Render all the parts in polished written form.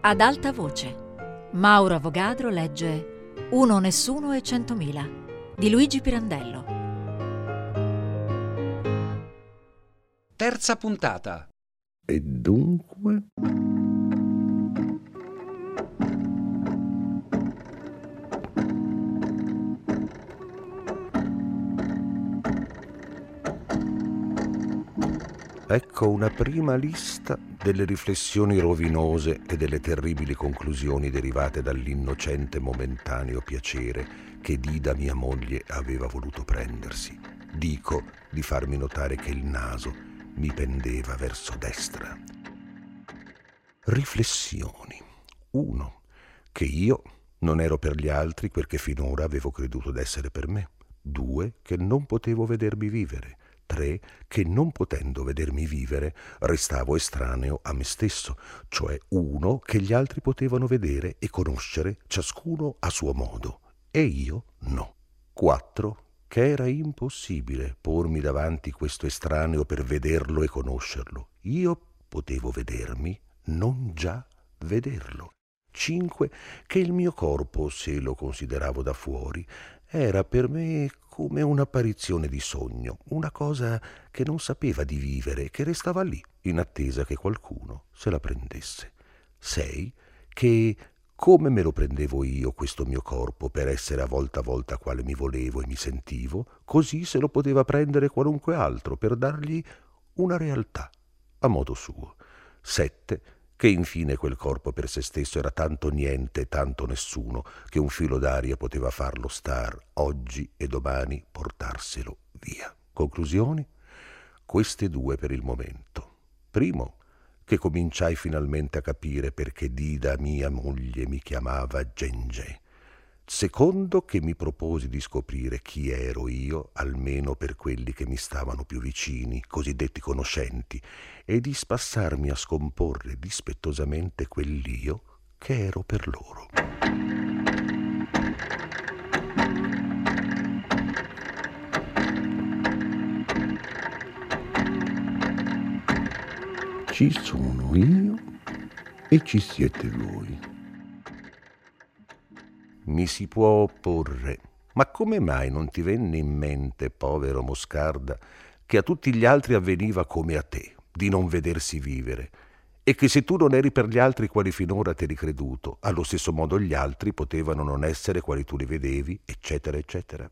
Ad alta voce, Mauro Avogadro legge Uno, Nessuno e 100.000 di Luigi Pirandello. Terza puntata. E dunque? Ecco una prima lista delle riflessioni rovinose e delle terribili conclusioni derivate dall'innocente momentaneo piacere che Dida, mia moglie, aveva voluto prendersi. Dico di farmi notare che il naso mi pendeva verso destra. Riflessioni. 1. Che io non ero per gli altri quel che finora avevo creduto d'essere per me. 2. Che non potevo vedermi vivere. 3. Che non potendo vedermi vivere restavo estraneo a me stesso, cioè uno che gli altri potevano vedere e conoscere ciascuno a suo modo, e io no. 4. Che era impossibile pormi davanti questo estraneo per vederlo e conoscerlo. Io potevo vedermi, non già vederlo. 5. Che il mio corpo, se lo consideravo da fuori, era per me come un'apparizione di sogno, una cosa che non sapeva di vivere, che restava lì, in attesa che qualcuno se la prendesse. 6. Che, come me lo prendevo io questo mio corpo per essere a volta quale mi volevo e mi sentivo, così se lo poteva prendere qualunque altro per dargli una realtà, a modo suo. 7. Che infine quel corpo per se stesso era tanto niente e tanto nessuno che un filo d'aria poteva farlo star oggi e domani portarselo via. Conclusioni? Queste 2 per il momento. Primo, che cominciai finalmente a capire perché Dida, mia moglie, mi chiamava Gengè. Secondo, che mi proposi di scoprire chi ero io, almeno per quelli che mi stavano più vicini, cosiddetti conoscenti, e di spassarmi a scomporre dispettosamente quell'io che ero per loro. Ci sono io e ci siete voi. Mi si può opporre, ma come mai non ti venne in mente, povero Moscarda, che a tutti gli altri avveniva come a te, di non vedersi vivere, e che se tu non eri per gli altri quali finora t'eri creduto, allo stesso modo gli altri potevano non essere quali tu li vedevi, eccetera, eccetera?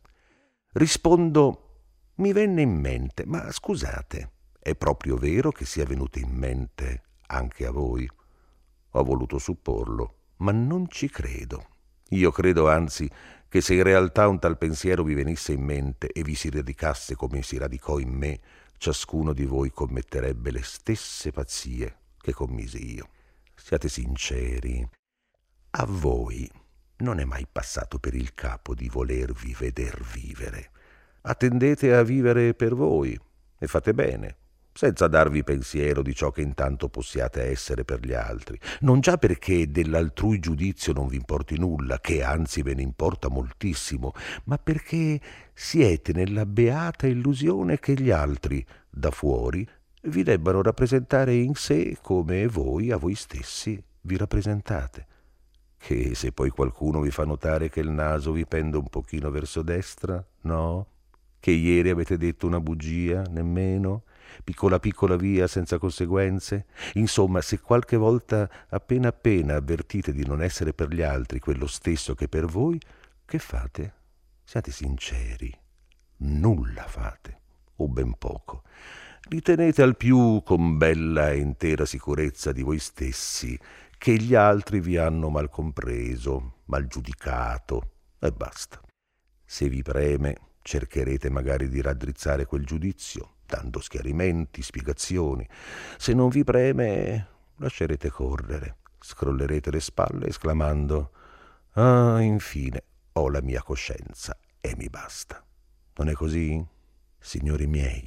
Rispondo, mi venne in mente, ma scusate, è proprio vero che sia venuto in mente anche a voi? Ho voluto supporlo, ma non ci credo. Io credo anzi che se in realtà un tal pensiero vi venisse in mente e vi si radicasse come si radicò in me, ciascuno di voi commetterebbe le stesse pazzie che commisi io. Siate sinceri. A voi non è mai passato per il capo di volervi veder vivere. Attendete a vivere per voi e fate bene, senza darvi pensiero di ciò che intanto possiate essere per gli altri, non già perché dell'altrui giudizio non vi importi nulla, che anzi ve ne importa moltissimo, ma perché siete nella beata illusione che gli altri, da fuori, vi debbano rappresentare in sé come voi a voi stessi vi rappresentate. Che se poi qualcuno vi fa notare che il naso vi pende un pochino verso destra, no? Che ieri avete detto una bugia, nemmeno? Piccola via, senza conseguenze? Insomma, se qualche volta appena avvertite di non essere per gli altri quello stesso che per voi, che fate? Siate sinceri. Nulla fate, o ben poco. Ritenete al più, con bella e intera sicurezza di voi stessi, che gli altri vi hanno mal compreso, mal giudicato, e basta. Se vi preme, cercherete magari di raddrizzare quel giudizio, dando schiarimenti, spiegazioni. Se non vi preme, lascerete correre, scrollerete le spalle esclamando «Ah, infine, ho la mia coscienza e mi basta». Non è così? Signori miei,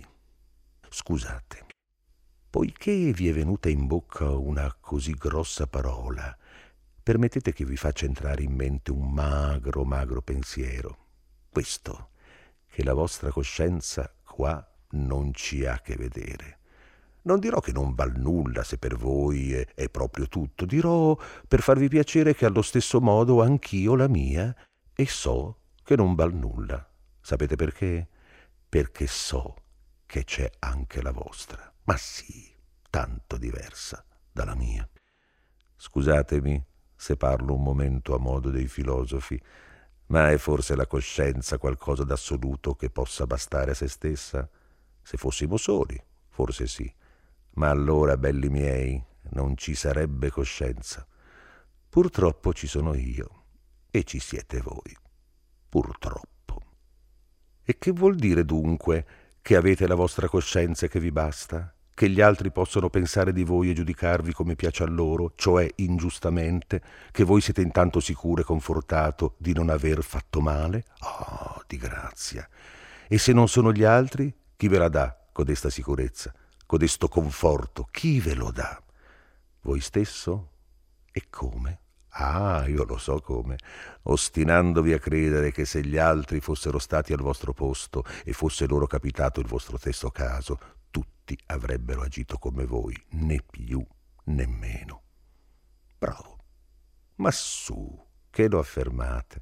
scusate, poiché vi è venuta in bocca una così grossa parola, permettete che vi faccia entrare in mente un magro pensiero. Questo, che la vostra coscienza qua non ci ha che vedere. Non dirò che non val nulla se per voi è proprio tutto, dirò per farvi piacere che allo stesso modo anch'io la mia e so che non val nulla. Sapete perché? Perché so che c'è anche la vostra, ma sì, tanto diversa dalla mia. Scusatemi se parlo un momento a modo dei filosofi, ma è forse la coscienza qualcosa d'assoluto che possa bastare a se stessa? Se fossimo soli, forse sì, ma allora, belli miei, non ci sarebbe coscienza. Purtroppo ci sono io e ci siete voi. Purtroppo. E che vuol dire dunque che avete la vostra coscienza e che vi basta? Che gli altri possono pensare di voi e giudicarvi come piace a loro, cioè ingiustamente, che voi siete intanto sicuro e confortato di non aver fatto male? Oh, di grazia! E se non sono gli altri, chi ve la dà codesta sicurezza, codesto conforto? Chi ve lo dà? Voi stesso? E come? Ah, io lo so come, ostinandovi a credere che se gli altri fossero stati al vostro posto e fosse loro capitato il vostro stesso caso, tutti avrebbero agito come voi, né più né meno. Bravo. Ma su, che lo affermate?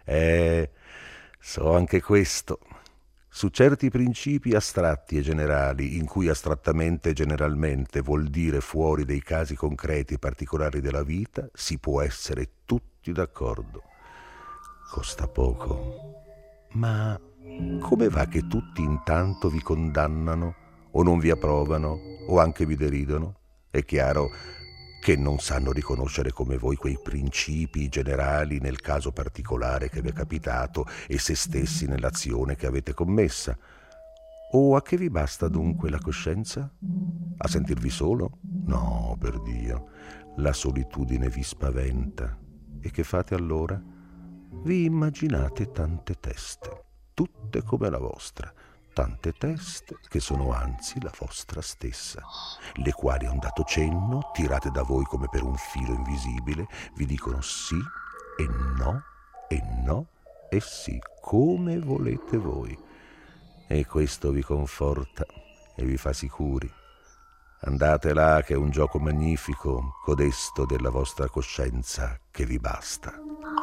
So anche questo. Su certi principi astratti e generali, in cui astrattamente e generalmente vuol dire fuori dei casi concreti e particolari della vita, si può essere tutti d'accordo. Costa poco. Ma come va che tutti intanto vi condannano, o non vi approvano, o anche vi deridono? È chiaro che non sanno riconoscere come voi quei principi generali nel caso particolare che vi è capitato e se stessi nell'azione che avete commessa. O a che vi basta dunque la coscienza? A sentirvi solo? No, per Dio, la solitudine vi spaventa. E che fate allora? Vi immaginate tante teste, tutte come la vostra, tante teste che sono anzi la vostra stessa, le quali a un dato cenno, tirate da voi come per un filo invisibile, vi dicono sì e no e sì, come volete voi. E questo vi conforta e vi fa sicuri. Andate là che è un gioco magnifico, codesto della vostra coscienza che vi basta.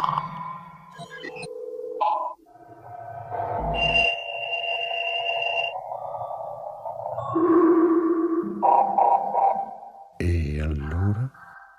E allora?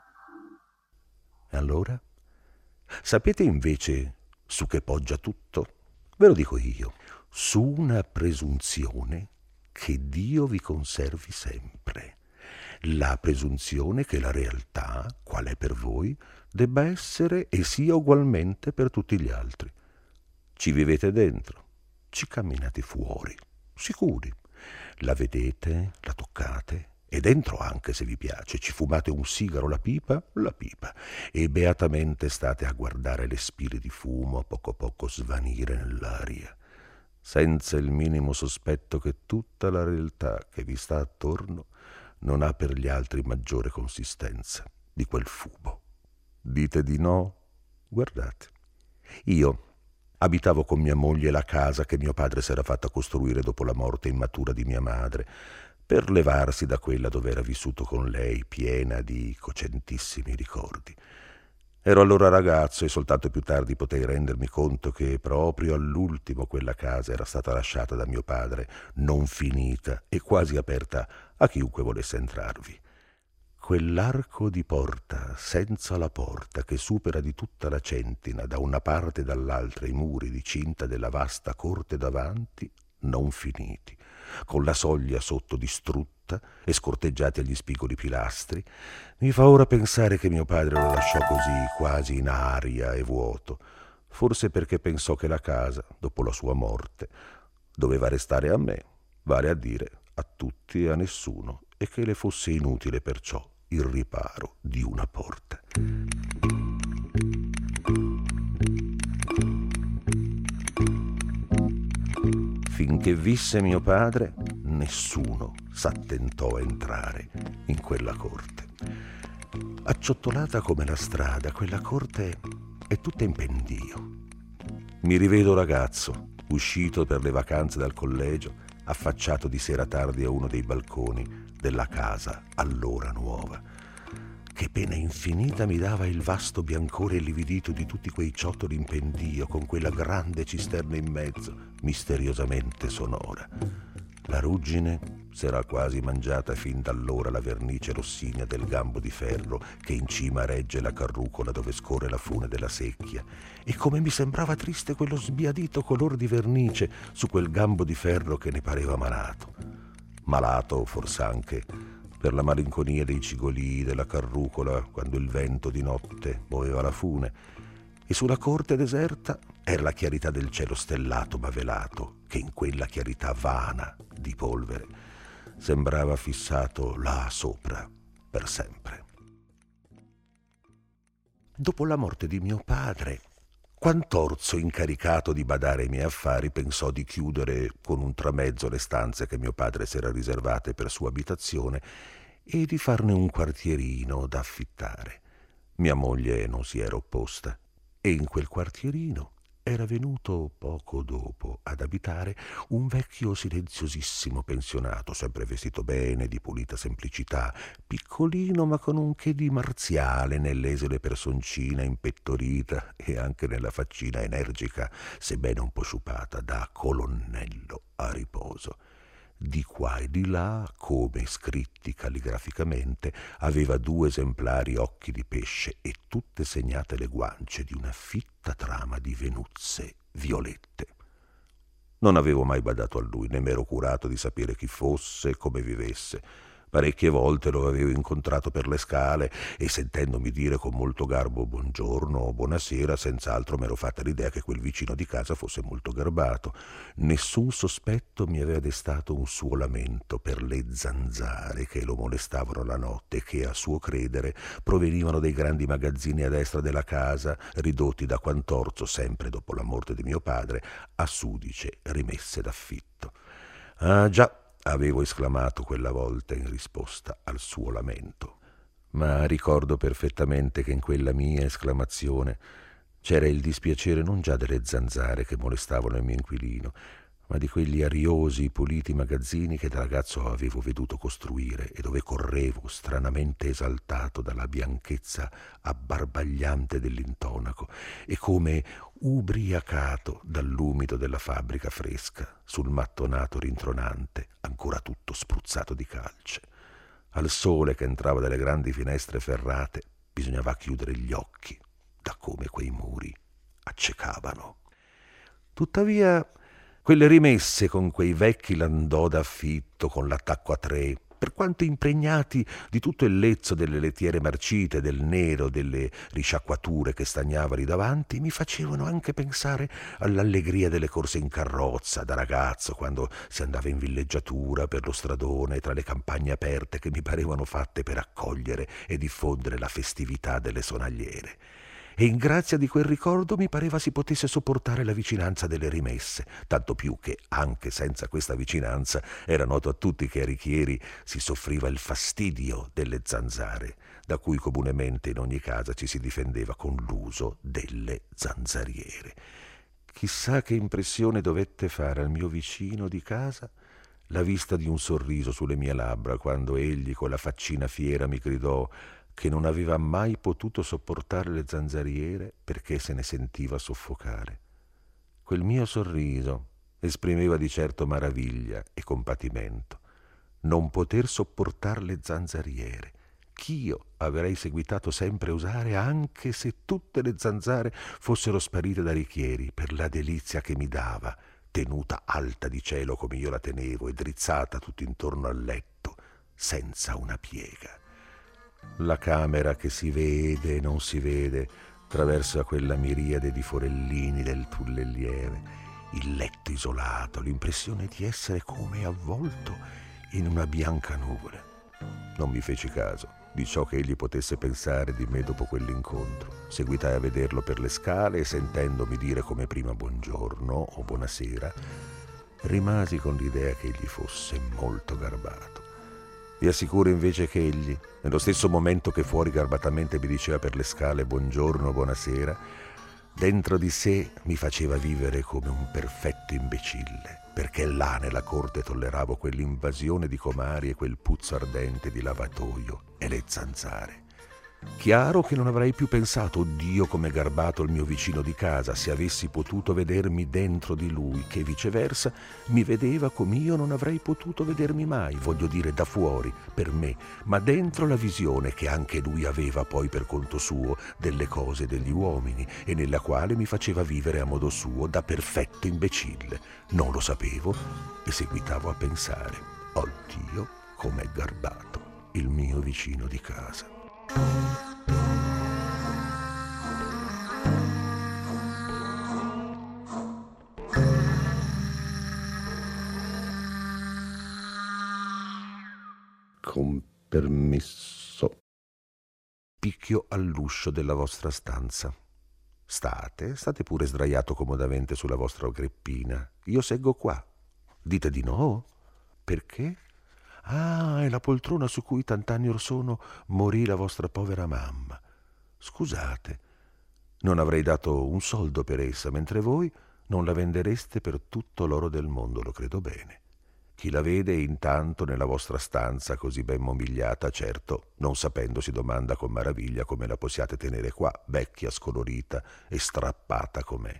Allora? Sapete invece su che poggia tutto? Ve lo dico io, su una presunzione che Dio vi conservi sempre. La presunzione che la realtà, qual è per voi, debba essere e sia ugualmente per tutti gli altri. Ci vivete dentro, ci camminate fuori, sicuri. La vedete, la toccate, e dentro anche se vi piace, ci fumate un sigaro, la pipa, e beatamente state a guardare le spire di fumo a poco svanire nell'aria, senza il minimo sospetto che tutta la realtà che vi sta attorno non ha per gli altri maggiore consistenza di quel fumo. Dite di no? Guardate, io abitavo con mia moglie la casa che mio padre s'era fatta costruire dopo la morte immatura di mia madre, per levarsi da quella dove era vissuto con lei, piena di cocentissimi ricordi. Ero allora ragazzo e soltanto più tardi potei rendermi conto che proprio all'ultimo quella casa era stata lasciata da mio padre, non finita e quasi aperta a chiunque volesse entrarvi. Quell'arco di porta, senza la porta, che supera di tutta la centina, da una parte e dall'altra i muri di cinta della vasta corte davanti, non finiti, con la soglia sotto distrutta e scorteggiati agli spigoli pilastri, mi fa ora pensare che mio padre lo lasciò così, quasi in aria e vuoto, forse perché pensò che la casa, dopo la sua morte, doveva restare a me, vale a dire a tutti e a nessuno, e che le fosse inutile perciò il riparo di una porta. Finché visse mio padre, nessuno s'attentò a entrare in quella corte. Acciottolata come la strada, quella corte è tutta in pendio. Mi rivedo ragazzo, uscito per le vacanze dal collegio, affacciato di sera tardi a uno dei balconi della casa allora nuova. Che pena infinita mi dava il vasto biancore illividito di tutti quei ciottoli in pendio con quella grande cisterna in mezzo, misteriosamente sonora. La ruggine s'era quasi mangiata fin d'allora la vernice rossigna del gambo di ferro che in cima regge la carrucola dove scorre la fune della secchia, e come mi sembrava triste quello sbiadito color di vernice su quel gambo di ferro che ne pareva malato. Malato fors'anche per la malinconia dei cigolii della carrucola quando il vento di notte muoveva la fune, e sulla corte deserta era la chiarità del cielo stellato ma velato, che in quella chiarità vana di polvere sembrava fissato là sopra per sempre. Dopo la morte di mio padre, Quantorzo, incaricato di badare ai miei affari, pensò di chiudere con un tramezzo le stanze che mio padre s'era riservate per sua abitazione e di farne un quartierino da affittare. Mia moglie non si era opposta e in quel quartierino era venuto poco dopo ad abitare un vecchio silenziosissimo pensionato, sempre vestito bene, di pulita semplicità, piccolino ma con un che di marziale nell'esile personcina impettorita e anche nella faccina energica, sebbene un po' sciupata, da colonnello a riposo. Di qua e di là, come scritti calligraficamente, aveva 2 esemplari occhi di pesce e tutte segnate le guance di una fitta trama di venuzze violette. Non avevo mai badato a lui, né m'ero curato di sapere chi fosse e come vivesse. Parecchie volte lo avevo incontrato per le scale e, sentendomi dire con molto garbo buongiorno o buonasera, senz'altro m'ero fatta l'idea che quel vicino di casa fosse molto garbato. Nessun sospetto mi aveva destato un suo lamento per le zanzare che lo molestavano la notte e che, a suo credere, provenivano dai grandi magazzini a destra della casa, ridotti da Quantorzo, sempre dopo la morte di mio padre, a sudice rimesse d'affitto. Ah già, avevo esclamato quella volta in risposta al suo lamento, ma ricordo perfettamente che in quella mia esclamazione c'era il dispiacere non già delle zanzare che molestavano il mio inquilino, ma di quegli ariosi, puliti magazzini che da ragazzo avevo veduto costruire e dove correvo stranamente esaltato dalla bianchezza abbarbagliante dell'intonaco e come ubriacato dall'umido della fabbrica fresca sul mattonato rintronante, ancora tutto spruzzato di calce. Al sole che entrava dalle grandi finestre ferrate bisognava chiudere gli occhi da come quei muri accecavano. Tuttavia, quelle rimesse con quei vecchi landò d'affitto con l'attacco a 3, per quanto impregnati di tutto il lezzo delle lettiere marcite, del nero, delle risciacquature che stagnava lì davanti, mi facevano anche pensare all'allegria delle corse in carrozza da ragazzo, quando si andava in villeggiatura per lo stradone tra le campagne aperte che mi parevano fatte per accogliere e diffondere la festività delle sonagliere. E in grazia di quel ricordo mi pareva si potesse sopportare la vicinanza delle rimesse, tanto più che, anche senza questa vicinanza, era noto a tutti che a Richieri si soffriva il fastidio delle zanzare, da cui comunemente in ogni casa ci si difendeva con l'uso delle zanzariere. Chissà che impressione dovette fare al mio vicino di casa la vista di un sorriso sulle mie labbra quando egli, con la faccina fiera, mi gridò che non aveva mai potuto sopportare le zanzariere perché se ne sentiva soffocare. Quel mio sorriso esprimeva di certo maraviglia e compatimento. Non poter sopportare le zanzariere, ch'io avrei seguitato sempre a usare anche se tutte le zanzare fossero sparite da Richieri, per la delizia che mi dava, tenuta alta di cielo come io la tenevo e drizzata tutto intorno al letto, senza una piega. La camera che si vede e non si vede attraverso quella miriade di forellini del tulle lieve, il letto isolato, l'impressione di essere come avvolto in una bianca nuvole. Non mi feci caso di ciò che egli potesse pensare di me dopo quell'incontro. Seguitai a vederlo per le scale e, sentendomi dire come prima buongiorno o buonasera, rimasi con l'idea che egli fosse molto garbato. Vi assicuro invece che egli, nello stesso momento che fuori garbatamente mi diceva per le scale buongiorno, buonasera, dentro di sé mi faceva vivere come un perfetto imbecille, perché là nella corte tolleravo quell'invasione di comari e quel puzzo ardente di lavatoio e le zanzare. Chiaro che non avrei più pensato, oddio come garbato il mio vicino di casa, se avessi potuto vedermi dentro di lui, che viceversa mi vedeva come io non avrei potuto vedermi mai, voglio dire da fuori, per me, ma dentro la visione che anche lui aveva poi per conto suo delle cose degli uomini e nella quale mi faceva vivere a modo suo da perfetto imbecille. Non lo sapevo e seguitavo a pensare, oddio com'è garbato il mio vicino di casa. Con permesso. Picchio all'uscio della vostra stanza. State pure sdraiato comodamente sulla vostra greppina. Io seggo qua. Dite di no? Perché? Ah, è la poltrona su cui tant'anni or sono morì la vostra povera mamma. Scusate, non avrei dato un soldo per essa, mentre voi non la vendereste per tutto l'oro del mondo, lo credo bene. Chi la vede intanto nella vostra stanza così ben mobiliata, certo, non sapendo si domanda con maraviglia come la possiate tenere qua, vecchia, scolorita e strappata com'è.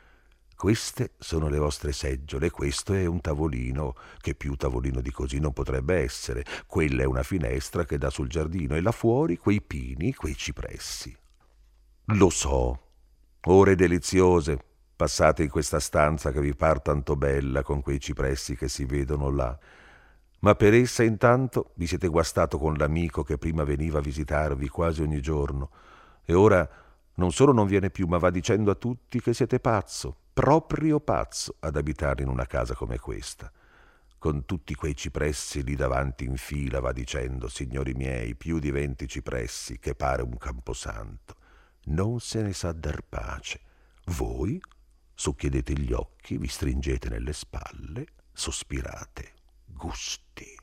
Queste sono le vostre seggiole, questo è un tavolino, che più tavolino di così non potrebbe essere. Quella è una finestra che dà sul giardino e là fuori quei pini, quei cipressi. Lo so, ore deliziose passate in questa stanza che vi par tanto bella con quei cipressi che si vedono là. Ma per essa intanto vi siete guastato con l'amico che prima veniva a visitarvi quasi ogni giorno e ora non solo non viene più, ma va dicendo a tutti che siete pazzo, proprio pazzo, ad abitare in una casa come questa. Con tutti quei cipressi lì davanti in fila va dicendo, signori miei, più di 20 cipressi, che pare un camposanto. Non se ne sa dar pace. Voi socchiedete gli occhi, vi stringete nelle spalle, sospirate. Gusti.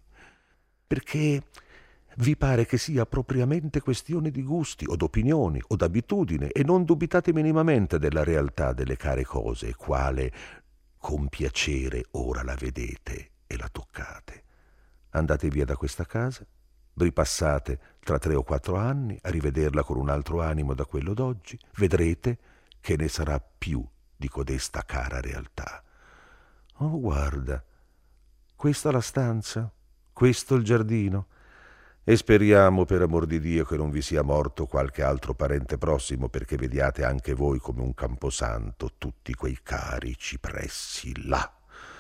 Perché vi pare che sia propriamente questione di gusti o d'opinioni o d'abitudine e non dubitate minimamente della realtà delle care cose, quale con piacere ora la vedete e la toccate. Andate via da questa casa, ripassate tra 3 o 4 anni a rivederla con un altro animo da quello d'oggi, vedrete che ne sarà più di codesta cara realtà. Oh, guarda, questa la stanza, questo il giardino. E speriamo, per amor di Dio, che non vi sia morto qualche altro parente prossimo, perché vediate anche voi come un camposanto tutti quei cari cipressi là.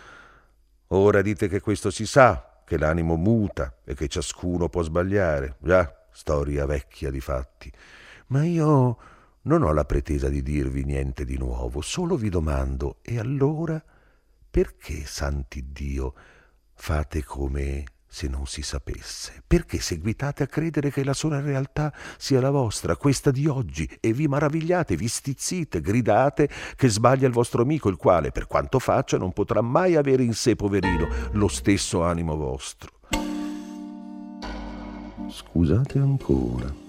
Ora dite che questo si sa, che l'animo muta e che ciascuno può sbagliare. Già, storia vecchia di fatti. Ma io non ho la pretesa di dirvi niente di nuovo, solo vi domando, e allora perché, santi Dio, fate come se non si sapesse? Perché seguitate a credere che la sola realtà sia la vostra, questa di oggi, e vi maravigliate, vi stizzite, gridate che sbaglia il vostro amico, il quale, per quanto faccia, non potrà mai avere in sé, poverino, lo stesso animo vostro? Scusate ancora.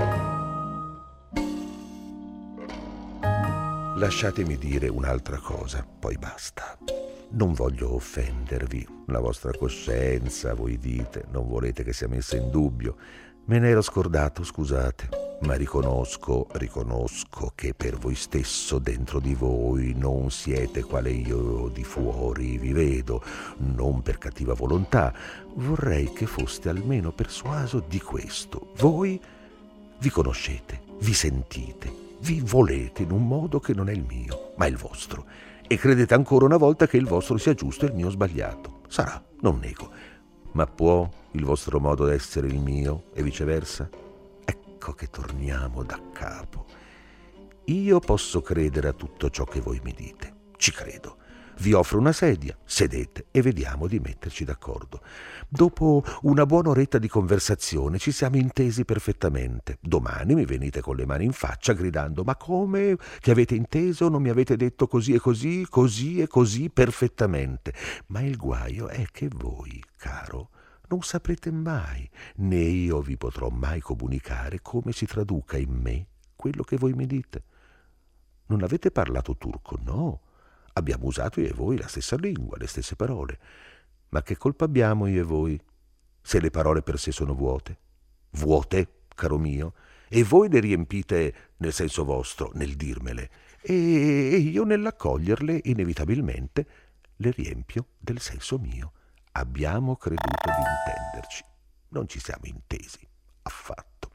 Lasciatemi dire un'altra cosa, poi basta. Non voglio offendervi, la vostra coscienza, voi dite, non volete che sia messa in dubbio. Me ne ero scordato, scusate, ma riconosco che per voi stesso dentro di voi non siete quale io di fuori vi vedo, non per cattiva volontà. Vorrei che foste almeno persuaso di questo. Voi vi conoscete, vi sentite, vi volete in un modo che non è il mio, ma è il vostro. E credete ancora una volta che il vostro sia giusto e il mio sbagliato. Sarà, non nego. Ma può il vostro modo d'essere il mio e viceversa? Ecco che torniamo da capo. Io posso credere a tutto ciò che voi mi dite. Ci credo. Vi offro una sedia, sedete e vediamo di metterci d'accordo. Dopo una buona oretta di conversazione ci siamo intesi perfettamente. Domani mi venite con le mani in faccia gridando: ma come? Che avete inteso? Non mi avete detto così e così, così e così perfettamente. Ma il guaio è che voi, caro, non saprete mai, né io vi potrò mai comunicare come si traduca in me quello che voi mi dite. Non avete parlato turco, no? Abbiamo usato io e voi la stessa lingua, le stesse parole. Ma che colpa abbiamo io e voi, se le parole per sé sono vuote? Vuote, caro mio, e voi le riempite nel senso vostro, nel dirmele, e io nell'accoglierle inevitabilmente le riempio del senso mio. Abbiamo creduto di intenderci, non ci siamo intesi affatto.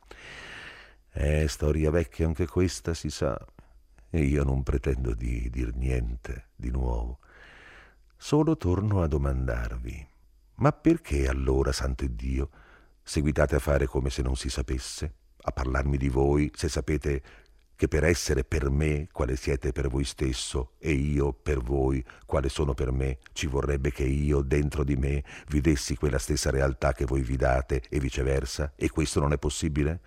Storia vecchia anche questa, si sa, e io non pretendo di dir niente di nuovo. Solo torno a domandarvi: ma perché allora, santo Dio, seguitate a fare come se non si sapesse, a parlarmi di voi, se sapete che per essere per me quale siete per voi stesso e io per voi quale sono per me, ci vorrebbe che io dentro di me vi dessi quella stessa realtà che voi vi date e viceversa, e questo non è possibile?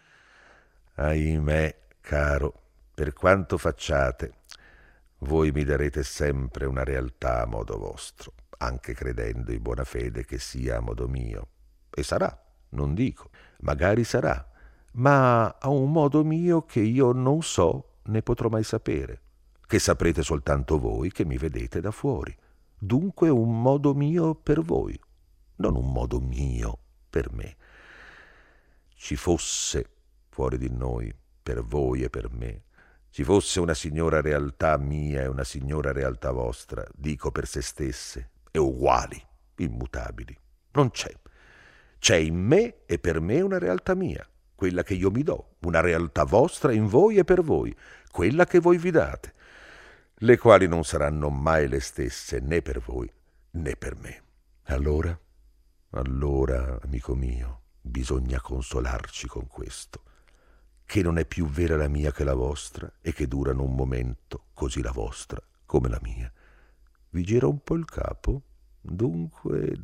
Ahimè, caro, per quanto facciate, voi mi darete sempre una realtà a modo vostro, anche credendo in buona fede che sia a modo mio. E sarà, non dico, magari sarà, ma a un modo mio che io non so né potrò mai sapere, che saprete soltanto voi che mi vedete da fuori. Dunque un modo mio per voi, non un modo mio per me. Ci fosse fuori di noi, per voi e per me, ci fosse una signora realtà mia e una signora realtà vostra, dico per se stesse, e uguali, immutabili. Non c'è. C'è in me e per me una realtà mia, quella che io mi do, una realtà vostra in voi e per voi, quella che voi vi date, le quali non saranno mai le stesse né per voi né per me. Allora, amico mio, bisogna consolarci con questo, che non è più vera la mia che la vostra e che durano un momento, così la vostra come la mia. Vi gira un po' il capo? Dunque,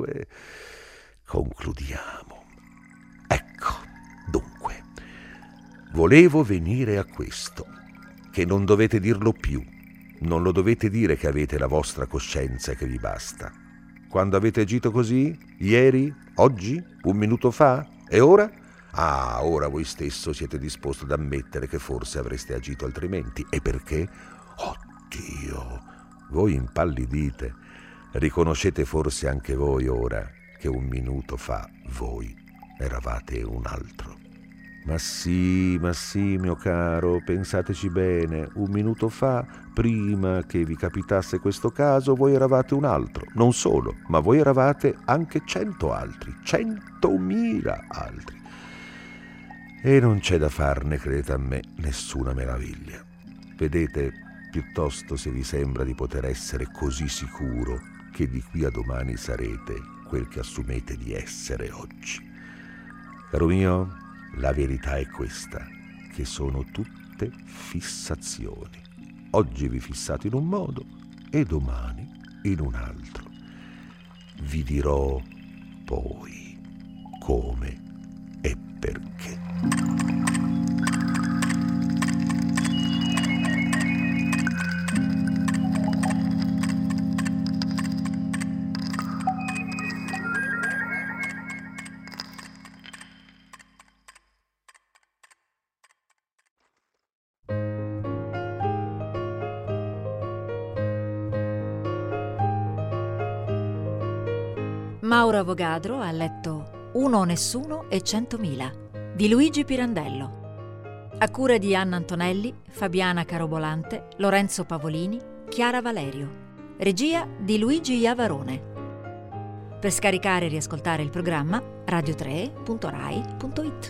concludiamo. Ecco, dunque, volevo venire a questo, che non dovete dirlo più, non lo dovete dire che avete la vostra coscienza che vi basta. Quando avete agito così? Ieri? Oggi? Un minuto fa? E ora? Ah, ora voi stesso siete disposto ad ammettere che forse avreste agito altrimenti. E perché? Oddio, voi impallidite. Riconoscete forse anche voi ora che un minuto fa voi eravate un altro. Ma sì, mio caro, pensateci bene. Un minuto fa, prima che vi capitasse questo caso, voi eravate un altro. Non solo, ma voi eravate anche 100 altri, 100.000 altri. E non c'è da farne, credete a me, nessuna meraviglia. Vedete piuttosto se vi sembra di poter essere così sicuro che di qui a domani sarete quel che assumete di essere oggi. Caro mio, la verità è questa, che sono tutte fissazioni. Oggi vi fissate in un modo e domani in un altro. Vi dirò poi come e perché. Mauro Avogadro ha letto Uno, Nessuno e 100.000 di Luigi Pirandello, a cura di Anna Antonelli, Fabiana Carobolante, Lorenzo Pavolini, Chiara Valerio, regia di Luigi Iavarone. Per scaricare e riascoltare il programma radio3.rai.it.